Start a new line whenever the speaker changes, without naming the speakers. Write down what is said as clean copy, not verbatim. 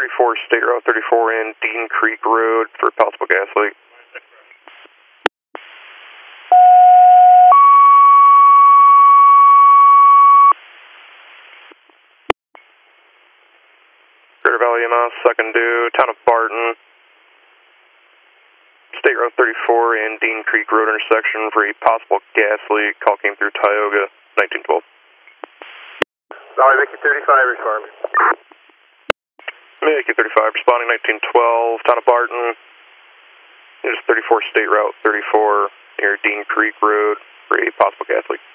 34 State Route 34 in Dean Creek Road for possible gas leak. Greater Valley EMS, second due, town of Barton. State Route 34 in Dean Creek Road intersection for a possible gas leak. Call came through Tioga, 1912.
Valley Mickey 35, respond.
Mickey 35, responding 1912, town of Barton. There's 34 State Route 34 near Dean Creek Road for a possible gas leak.